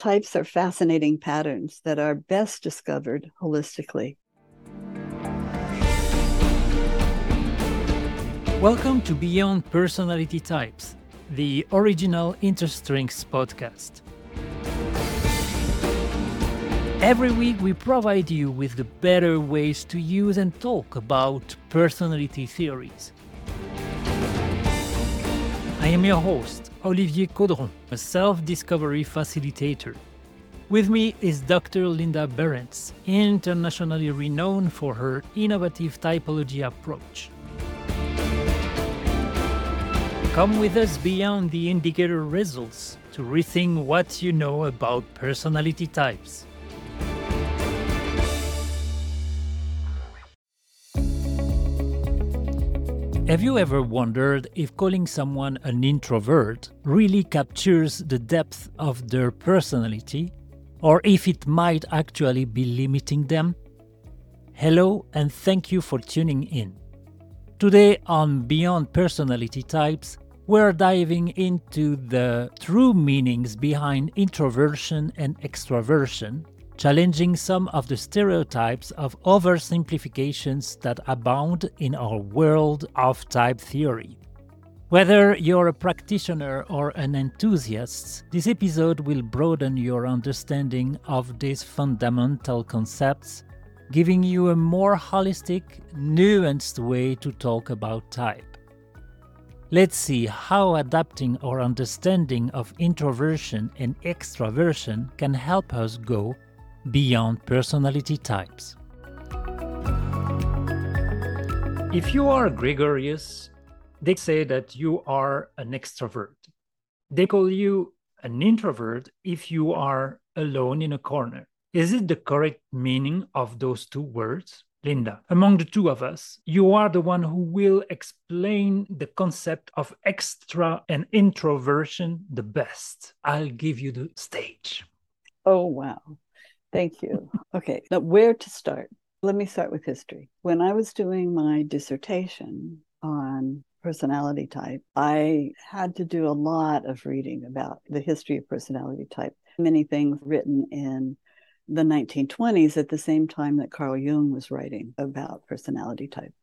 Types are fascinating patterns that are best discovered holistically. Welcome to Beyond Personality Types, the original Interstrengths podcast. Every week we provide you with the better ways to use and talk about personality theories. I am your host, Olivier Caudron, a self-discovery facilitator. With me is Dr. Linda Berens, internationally renowned for her innovative typology approach. Come with us beyond the indicator results to rethink what you know about personality types. Have you ever wondered if calling someone an introvert really captures the depth of their personality, or if it might actually be limiting them? Hello, and thank you for tuning in. Today on Beyond Personality Types, we're diving into the true meanings behind introversion and extraversion, challenging some of the stereotypes of oversimplifications that abound in our world of type theory. Whether you're a practitioner or an enthusiast, this episode will broaden your understanding of these fundamental concepts, giving you a more holistic, nuanced way to talk about type. Let's see how adapting our understanding of introversion and extraversion can help us go beyond personality types. If you are gregarious, they say that you are an extrovert. They call you an introvert if you are alone in a corner. Is it the correct meaning of those two words? Linda, among the two of us, you are the one who will explain the concept of extra and introversion the best. I'll give you the stage. Oh, wow. Thank you. Okay, now where to start? Let me start with history. When I was doing my dissertation on personality type, I had to do a lot of reading about the history of personality type. Many things written in the 1920s at the same time that Carl Jung was writing about personality type.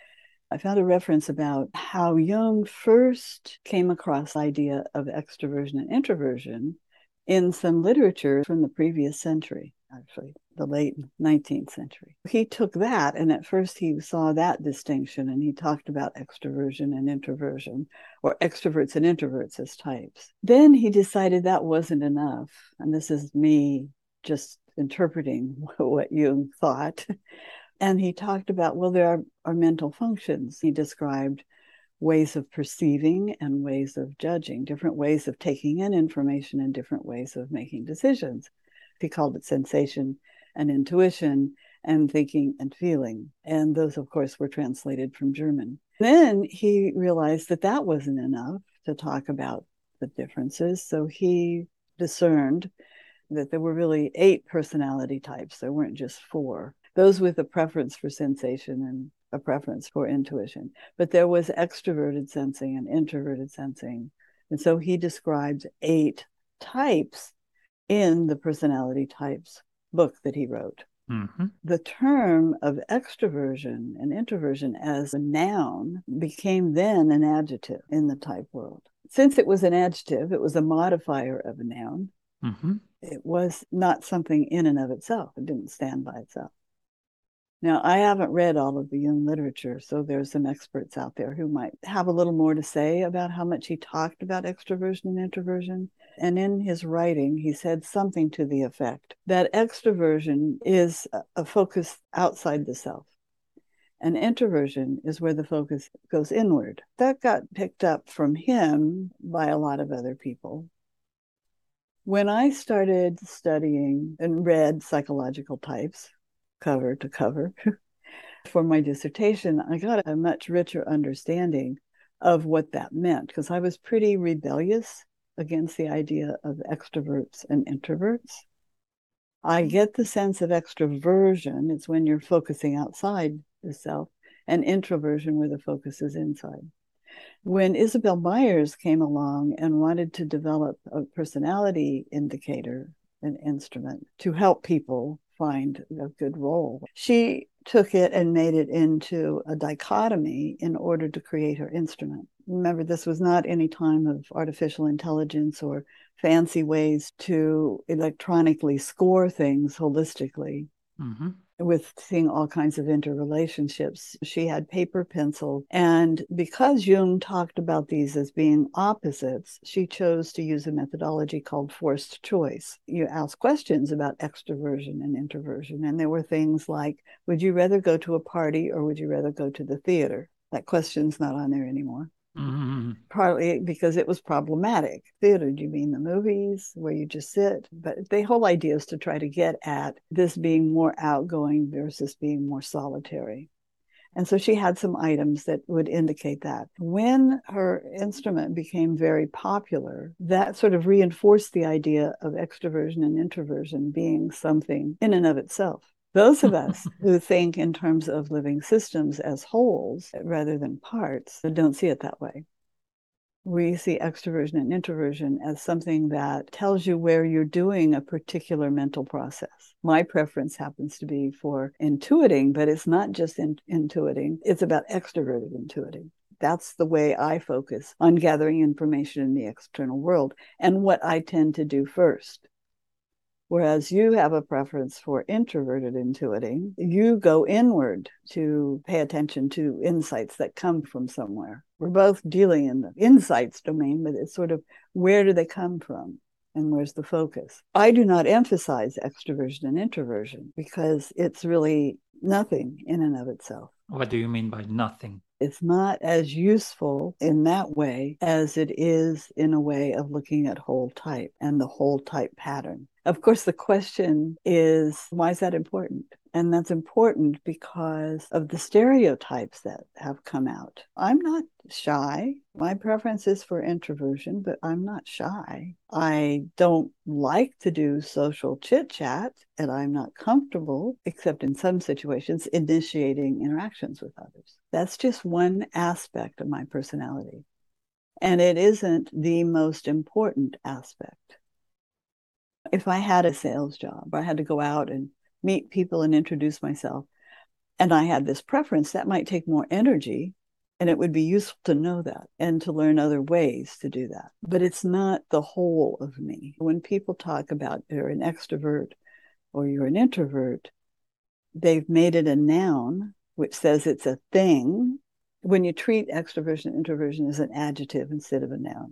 I found a reference about how Jung first came across the idea of extroversion and introversion in some literature from the previous century, actually, the late 19th century. He took that, and at first he saw that distinction, and he talked about extroversion and introversion, or extroverts and introverts as types. Then he decided that wasn't enough, and this is me just interpreting what Jung thought. And he talked about, well, there are mental functions. He described ways of perceiving and ways of judging, different ways of taking in information and different ways of making decisions. He called it sensation and intuition and thinking and feeling. And those, of course, were translated from German. Then he realized that that wasn't enough to talk about the differences. So he discerned that there were really 8 personality types. There weren't just 4. Those with a preference for sensation and a preference for intuition. But there was extroverted sensing and introverted sensing. And so he described 8 types in the personality types book that he wrote. Mm-hmm. The term of extroversion and introversion as a noun became then an adjective in the type world. Since it was an adjective, it was a modifier of a noun. Mm-hmm. It was not something in and of itself. It didn't stand by itself. Now, I haven't read all of the Jung literature, so there's some experts out there who might have a little more to say about how much he talked about extroversion and introversion. And in his writing, he said something to the effect that extroversion is a focus outside the self, and introversion is where the focus goes inward. That got picked up from him by a lot of other people. When I started studying and read psychological types, cover to cover, for my dissertation, I got a much richer understanding of what that meant, because I was pretty rebellious against the idea of extroverts and introverts. I get the sense of extroversion, it's when you're focusing outside the self, and introversion where the focus is inside. When Isabel Myers came along and wanted to develop a personality indicator an instrument to help people find a good role. She took it and made it into a dichotomy in order to create her instrument. Remember, this was not any time of artificial intelligence or fancy ways to electronically score things holistically. Mm-hmm. With seeing all kinds of interrelationships. She had paper, pencil, and because Jung talked about these as being opposites, she chose to use a methodology called forced choice. You ask questions about extroversion and introversion, and there were things like, would you rather go to a party or would you rather go to the theater? That question's not on there anymore. Mm-hmm. Partly because it was problematic. Theater, do you mean the movies where you just sit? But the whole idea is to try to get at this being more outgoing versus being more solitary. And so she had some items that would indicate that. When her instrument became very popular, that sort of reinforced the idea of extroversion and introversion being something in and of itself. Those of us who think in terms of living systems as wholes rather than parts don't see it that way. We see extroversion and introversion as something that tells you where you're doing a particular mental process. My preference happens to be for intuiting, but it's not just intuiting, it's about extroverted intuiting. That's the way I focus on gathering information in the external world and what I tend to do first. Whereas you have a preference for introverted intuiting, you go inward to pay attention to insights that come from somewhere. We're both dealing in the insights domain, but it's sort of where do they come from and where's the focus? I do not emphasize extroversion and introversion because it's really nothing in and of itself. What do you mean by nothing? It's not as useful in that way as it is in a way of looking at whole type and the whole type pattern. Of course, the question is, why is that important? And that's important because of the stereotypes that have come out. I'm not shy. My preference is for introversion, but I'm not shy. I don't like to do social chit chat, and I'm not comfortable, except in some situations, initiating interactions with others. That's just one aspect of my personality. And it isn't the most important aspect. If I had a sales job, I had to go out and meet people and introduce myself, and I had this preference, that might take more energy, and it would be useful to know that and to learn other ways to do that. But it's not the whole of me. When people talk about you're an extrovert or you're an introvert, they've made it a noun, which says it's a thing. When you treat extroversion and introversion as an adjective instead of a noun,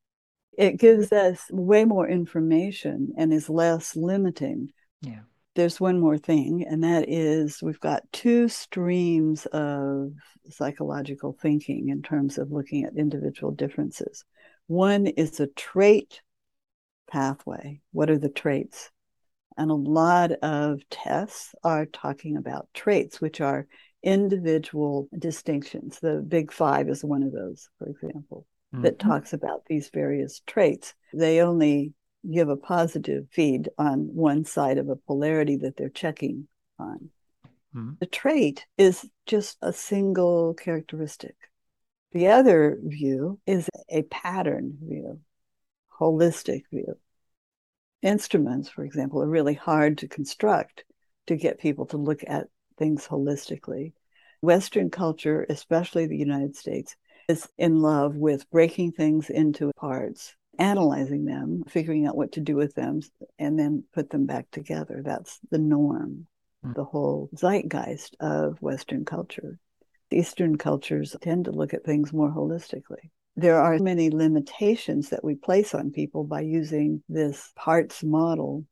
it gives us way more information and is less limiting. Yeah. There's one more thing, and that is we've got two streams of psychological thinking in terms of looking at individual differences. One is a trait pathway. What are the traits? And a lot of tests are talking about traits, which are individual distinctions. The Big Five is one of those, for example, that talks about these various traits. They only give a positive feed on one side of a polarity that they're checking on. The trait is just a single characteristic. The other view is a pattern view, holistic view. Instruments, for example, are really hard to construct to get people to look at things holistically. Western culture, especially the United States, is in love with breaking things into parts, analyzing them, figuring out what to do with them, and then put them back together. That's the norm, the whole zeitgeist of Western culture. Eastern cultures tend to look at things more holistically. There are many limitations that we place on people by using this parts model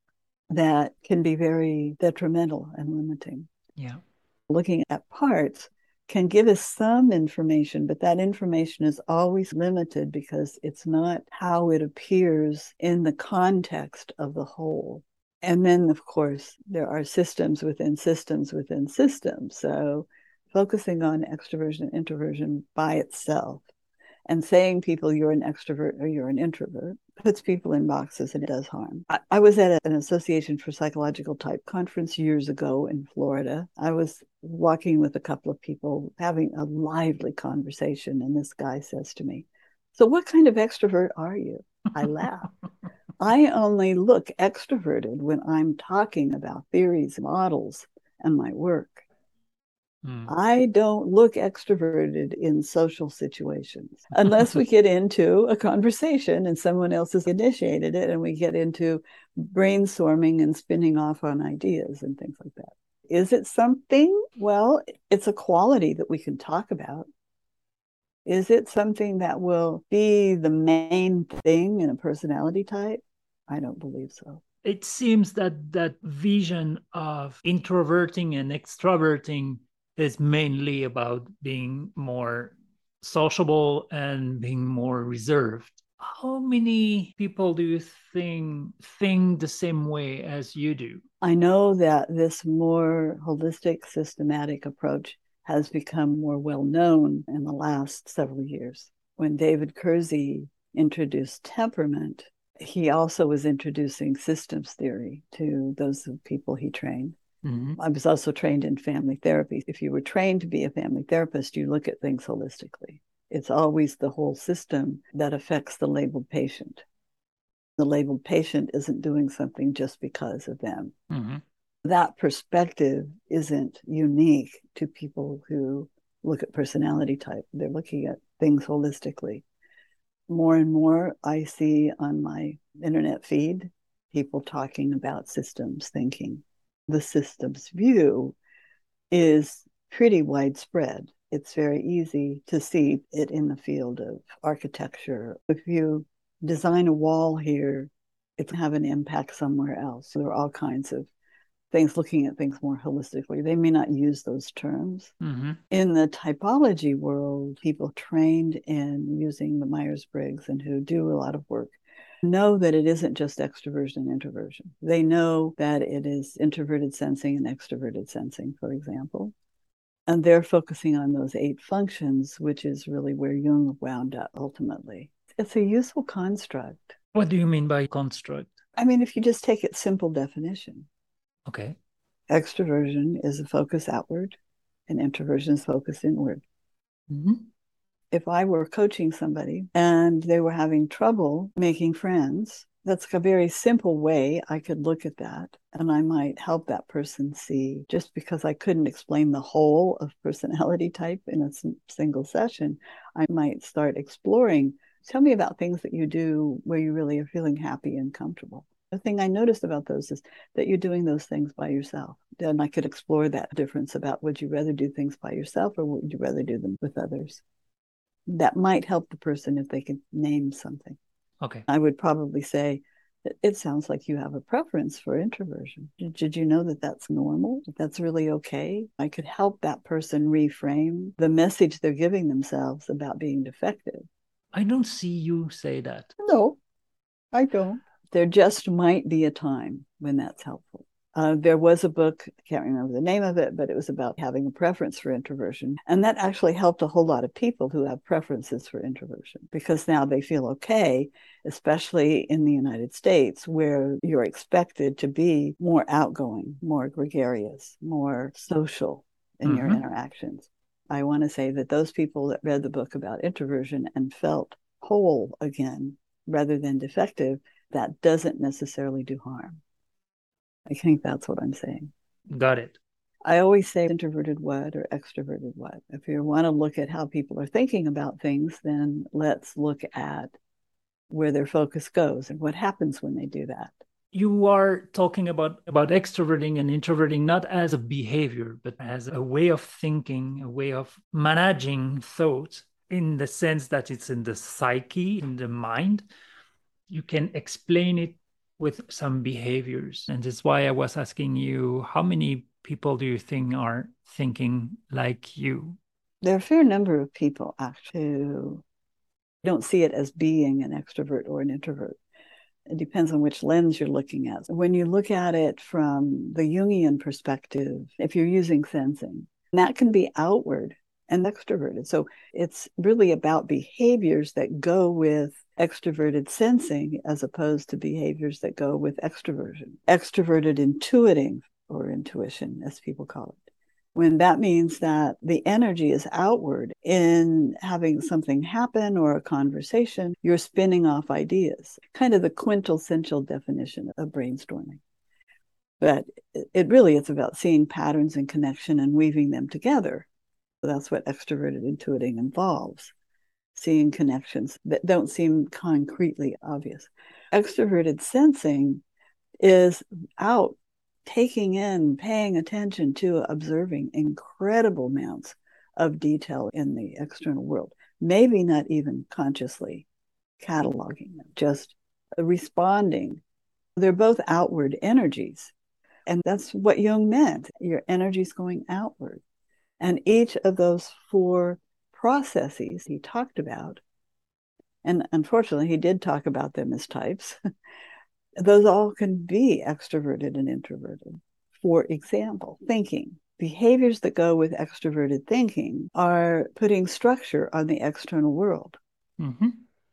that can be very detrimental and limiting. Yeah. Looking at parts can give us some information, but that information is always limited because it's not how it appears in the context of the whole. And then, of course, there are systems within systems within systems. So focusing on extroversion and introversion by itself and saying people you're an extrovert or you're an introvert puts people in boxes and it does harm. I was at an Association for Psychological Type conference years ago in Florida. I was walking with a couple of people having a lively conversation, and this guy says to me, "So what kind of extrovert are you?" I laughed. I only look extroverted when I'm talking about theories, models, and my work. I don't look extroverted in social situations unless we get into a conversation and someone else has initiated it and we get into brainstorming and spinning off on ideas and things like that. Is it something? Well, it's a quality that we can talk about. Is it something that will be the main thing in a personality type? I don't believe so. It seems that that vision of introverting and extroverting is mainly about being more sociable and being more reserved. How many people do you think the same way as you do? I know that this more holistic, systematic approach has become more well known in the last several years. When David Kersey introduced temperament, he also was introducing systems theory to those people he trained. I was also trained in family therapy. If you were trained to be a family therapist, you look at things holistically. It's always the whole system that affects the labeled patient. The labeled patient isn't doing something just because of them. That perspective isn't unique to people who look at personality type. They're looking at things holistically. More and more, I see on my internet feed people talking about systems thinking. The systems view is pretty widespread. It's very easy to see it in the field of architecture. If you design a wall here, it's have an impact somewhere else. There are all kinds of things looking at things more holistically. They may not use those terms. In the typology world, people trained in using the Myers-Briggs and who do a lot of work know that it isn't just extroversion and introversion. They know that it is introverted sensing and extroverted sensing, for example. And they're focusing on those 8 functions, which is really where Jung wound up ultimately. It's a useful construct. What do you mean by construct? I mean, if you just take its simple definition. Okay. Extroversion is a focus outward, and introversion is focus inward. If I were coaching somebody and they were having trouble making friends, that's a very simple way I could look at that. And I might help that person see, just because I couldn't explain the whole of personality type in a single session, I might start exploring. Tell me about things that you do where you really are feeling happy and comfortable. The thing I noticed about those is that you're doing those things by yourself. Then I could explore that difference about, would you rather do things by yourself or would you rather do them with others? That might help the person if they could name something. Okay. I would probably say, it sounds like you have a preference for introversion. Did you know that that's normal? That that's really okay? I could help that person reframe the message they're giving themselves about being defective. I don't see you say that. No, I don't. There just might be a time when that's helpful. There was a book, I can't remember the name of it, but it was about having a preference for introversion. And that actually helped a whole lot of people who have preferences for introversion, because now they feel okay, especially in the United States, where you're expected to be more outgoing, more gregarious, more social in your interactions. I want to say that those people that read the book about introversion and felt whole again, rather than defective, that doesn't necessarily do harm. I think that's what I'm saying. Got it. I always say introverted what or extroverted what. If you want to look at how people are thinking about things, then let's look at where their focus goes and what happens when they do that. You are talking about extroverting and introverting not as a behavior, but as a way of thinking, a way of managing thought, in the sense that it's in the psyche, in the mind. You can explain it with some behaviors. And that's why I was asking you, how many people do you think are thinking like you? There are a fair number of people actually who don't see it as being an extrovert or an introvert. It depends on which lens you're looking at. When you look at it from the Jungian perspective, if you're using sensing, that can be outward and extroverted. So it's really about behaviors that go with extroverted sensing as opposed to behaviors that go with extroversion. Extroverted intuiting, or intuition, as people call it, when that means that the energy is outward in having something happen or a conversation, you're spinning off ideas, kind of the quintessential definition of brainstorming. But it really is about seeing patterns and connection and weaving them together. So that's what extroverted intuiting involves, seeing connections that don't seem concretely obvious. Extroverted sensing is out taking in, paying attention to, observing incredible amounts of detail in the external world, maybe not even consciously cataloging them, just responding. They're both outward energies. And that's what Jung meant. Your energy is going outward. And each of those four processes he talked about, and unfortunately, he did talk about them as types, those all can be extroverted and introverted. For example, thinking. Behaviors that go with extroverted thinking are putting structure on the external world. Mm-hmm.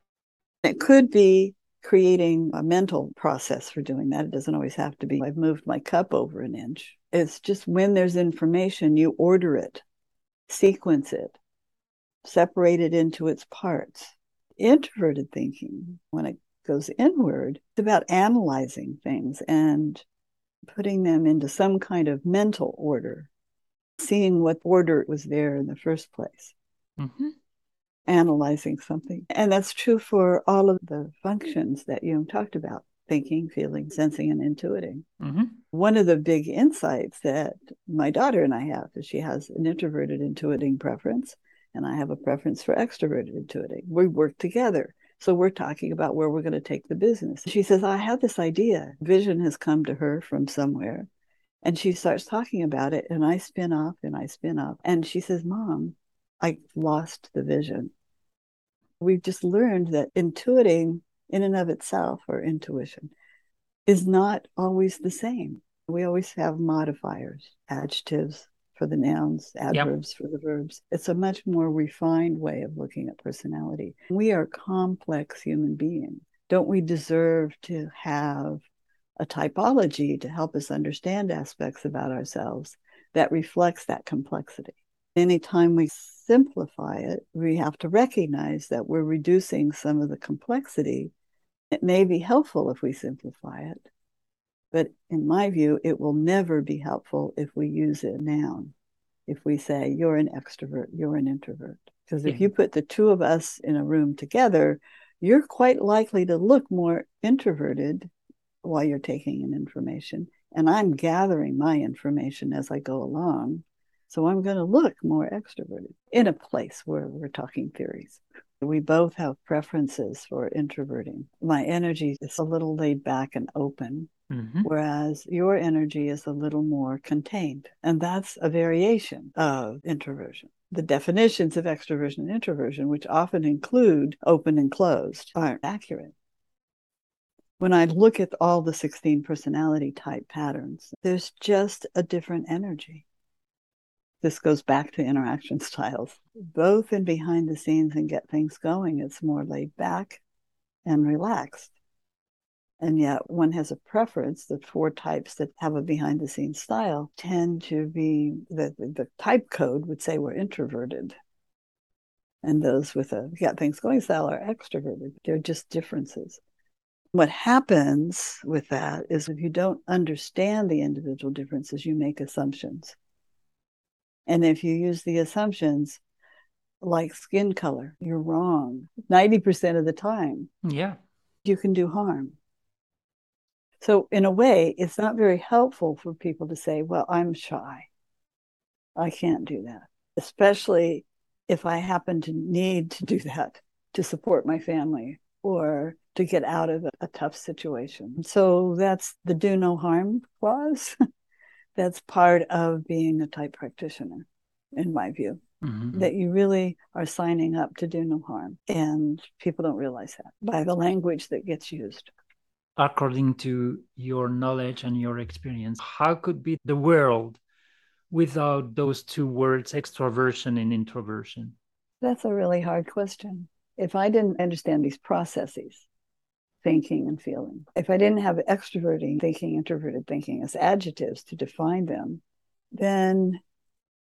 It could be creating a mental process for doing that. It doesn't always have to be, I've moved my cup over an inch. It's just when there's information, you order it, sequence it, separate it into its parts. Introverted thinking, when it goes inward, it's about analyzing things and putting them into some kind of mental order, seeing what order was there in the first place. Mm-hmm. Analyzing something. And that's true for all of the functions that Jung talked about: thinking, feeling, sensing, and intuiting. Mm-hmm. One of the big insights that my daughter and I have is she has an introverted intuiting preference, and I have a preference for extroverted intuiting. We work together. So we're talking about where we're going to take the business. She says, I have this idea. Vision has come to her from somewhere. And she starts talking about it, and I spin off and I spin off. And she says, Mom, I lost the vision. We've just learned that intuiting in and of itself, or intuition, is not always the same. We always have modifiers, adjectives for the nouns, adverbs for the verbs. It's a much more refined way of looking at personality. We are complex human beings. Don't we deserve to have a typology to help us understand aspects about ourselves that reflects that complexity? Anytime we simplify it, we have to recognize that we're reducing some of the complexity. It may be helpful if we simplify it, but in my view, it will never be helpful if we use a noun. If we say, you're an extrovert, you're an introvert. Because if you put the two of us in a room together, you're quite likely to look more introverted while you're taking in information. And I'm gathering my information as I go along. So I'm going to look more extroverted in a place where we're talking theories. We both have preferences for introverting. My energy is a little laid back and open, whereas your energy is a little more contained. And that's a variation of introversion. The definitions of extroversion and introversion, which often include open and closed, aren't accurate. When I look at all the 16 personality type patterns, there's just a different energy. This goes back to interaction styles. Both in behind the scenes and get things going, it's more laid back and relaxed. And yet one has a preference. The four types that have a behind the scenes style tend to be, the type code would say we're introverted. And those with a get things going style are extroverted. They're just differences. What happens with that is if you don't understand the individual differences, you make assumptions. And if you use the assumptions like skin color, you're wrong 90% of the time. Yeah. You can do harm. So in a way, it's not very helpful for people to say, well, I'm shy. I can't do that, especially if I happen to need to do that to support my family or to get out of a tough situation. So that's the do no harm clause. That's part of being a type practitioner, in my view, that you really are signing up to do no harm. And people don't realize that by the language that gets used. According to your knowledge and your experience, how could be the world without those two words, extroversion and introversion? That's a really hard question. If I didn't understand these processes, thinking and feeling, if I didn't have extroverting thinking, introverted thinking as adjectives to define them, then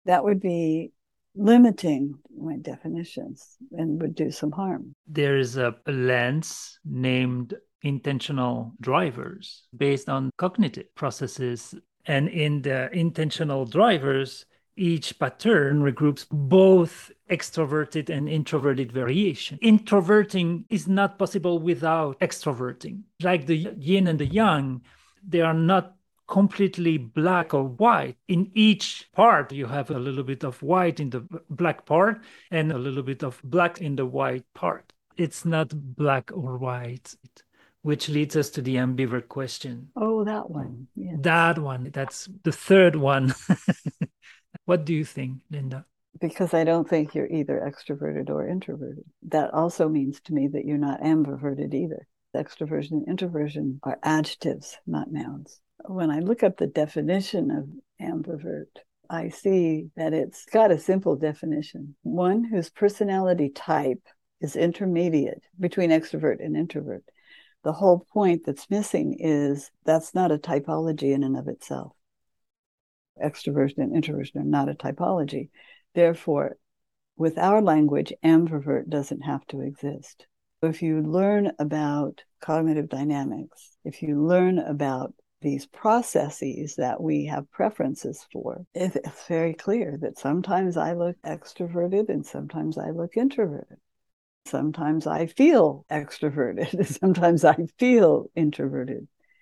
That would be limiting my definitions and would do some harm. There is a lens named intentional drivers based on cognitive processes. And in the intentional drivers, each pattern regroups both extroverted and introverted variation. Introverting is not possible without extroverting. Like the yin and the yang, they are not completely black or white. In each part, you have a little bit of white in the black part and a little bit of black in the white part. It's not black or white, which leads us to the ambivert question. Oh, that one. Yes. That one. That's the third one. What do you think, Linda? Because I don't think you're either extroverted or introverted. That also means to me that you're not ambiverted either. Extroversion and introversion are adjectives, not nouns. When I look up the definition of ambivert, I see that it's got a simple definition. One whose personality type is intermediate between extrovert and introvert. The whole point that's missing is that's not a typology in and of itself. Extroversion and introversion are not a typology. Therefore, with our language, ambivert doesn't have to exist. If you learn about cognitive dynamics, if you learn about these processes that we have preferences for, it's very clear that sometimes I look extroverted and sometimes I look introverted. Sometimes I feel extroverted and sometimes I feel introverted.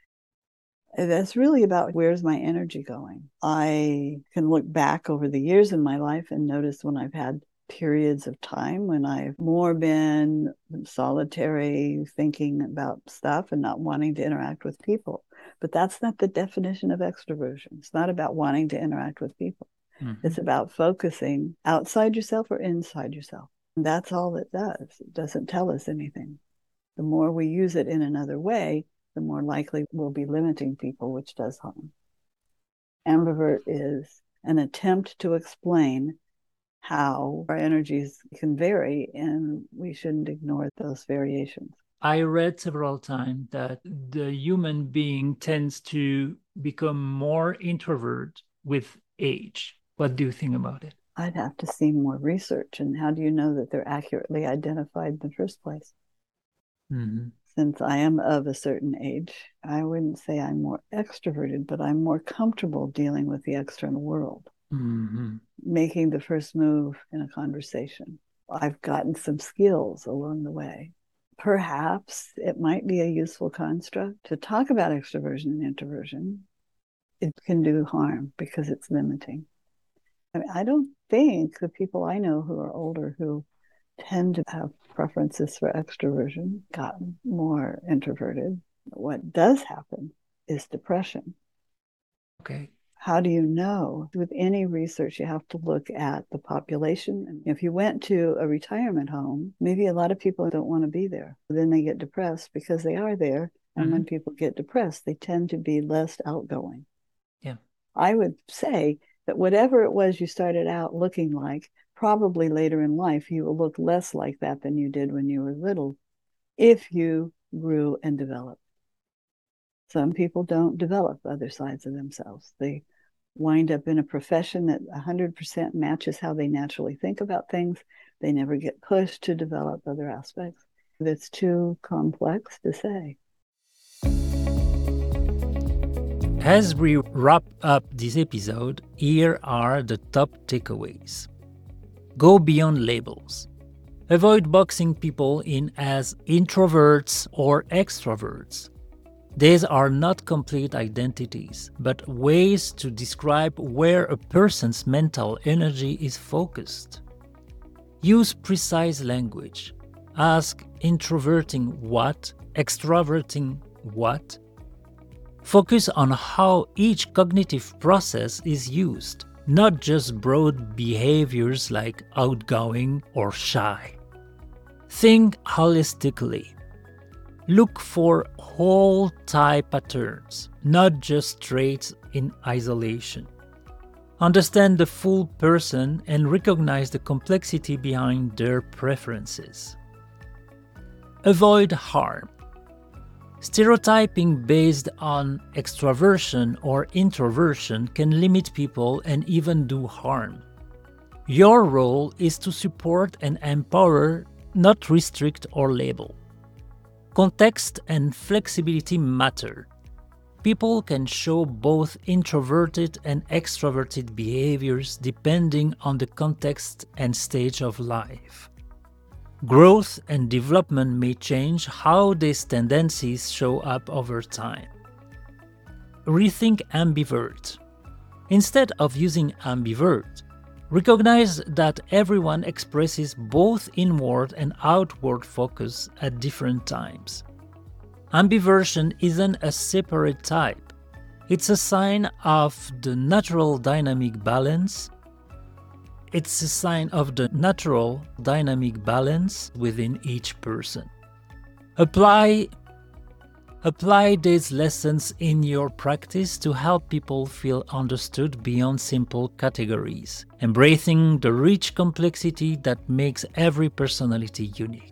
That's really about where's my energy going. I can look back over the years in my life and notice when I've had periods of time when I've more been solitary, thinking about stuff and not wanting to interact with people. But that's not the definition of extroversion. It's not about wanting to interact with people. Mm-hmm. It's about focusing outside yourself or inside yourself. And that's all it does. It doesn't tell us anything. The more we use it in another way, the more likely we'll be limiting people, which does harm. Ambivert is an attempt to explain how our energies can vary, and we shouldn't ignore those variations. I read several times that the human being tends to become more introvert with age. What do you think about it? I'd have to see more research. And how do you know that they're accurately identified in the first place? Mm-hmm. Since I am of a certain age, I wouldn't say I'm more extroverted, but I'm more comfortable dealing with the external world, making the first move in a conversation. I've gotten some skills along the way. Perhaps it might be a useful construct to talk about extroversion and introversion. It can do harm because it's limiting. I mean, I don't think the people I know who are older who tend to have preferences for extroversion got more introverted. What does happen is depression. Okay. How do you know? With any research, you have to look at the population. And if you went to a retirement home, maybe a lot of people don't want to be there. Then they get depressed because they are there. And when people get depressed, they tend to be less outgoing. Yeah. I would say that whatever it was you started out looking like, probably later in life, you will look less like that than you did when you were little if you grew and developed. Some people don't develop other sides of themselves. They wind up in a profession that 100% matches how they naturally think about things. They never get pushed to develop other aspects. It's too complex to say. As we wrap up this episode, here are the top takeaways. Go beyond labels. Avoid boxing people in as introverts or extroverts. These are not complete identities, but ways to describe where a person's mental energy is focused. Use precise language. Ask introverting what, extroverting what. Focus on how each cognitive process is used, not just broad behaviors like outgoing or shy. Think holistically. Look for whole type patterns, not just traits in isolation. Understand the full person and recognize the complexity behind their preferences. Avoid harm. Stereotyping based on extraversion or introversion can limit people and even do harm. Your role is to support and empower, not restrict or label. Context and flexibility matter. People can show both introverted and extroverted behaviors depending on the context and stage of life. Growth and development may change how these tendencies show up over time. Rethink ambivert. Instead of using ambivert, recognize that everyone expresses both inward and outward focus at different times. Ambiversion isn't a separate type. It's a sign of the natural dynamic balance. It's a sign of the natural dynamic balance within each person. Apply these lessons in your practice to help people feel understood beyond simple categories, embracing the rich complexity that makes every personality unique.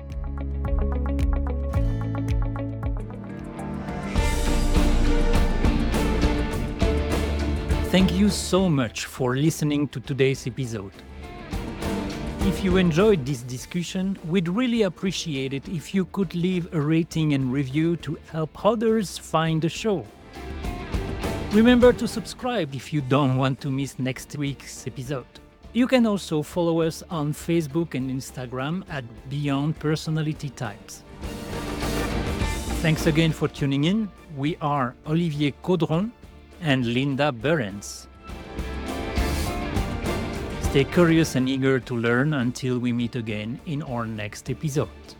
Thank you so much for listening to today's episode. If you enjoyed this discussion, we'd really appreciate it if you could leave a rating and review to help others find the show. Remember to subscribe if you don't want to miss next week's episode. You can also follow us on Facebook and Instagram at Beyond Personality Types. Thanks again for tuning in. We are Olivier Caudron and Linda Behrens. Stay curious and eager to learn until we meet again in our next episode.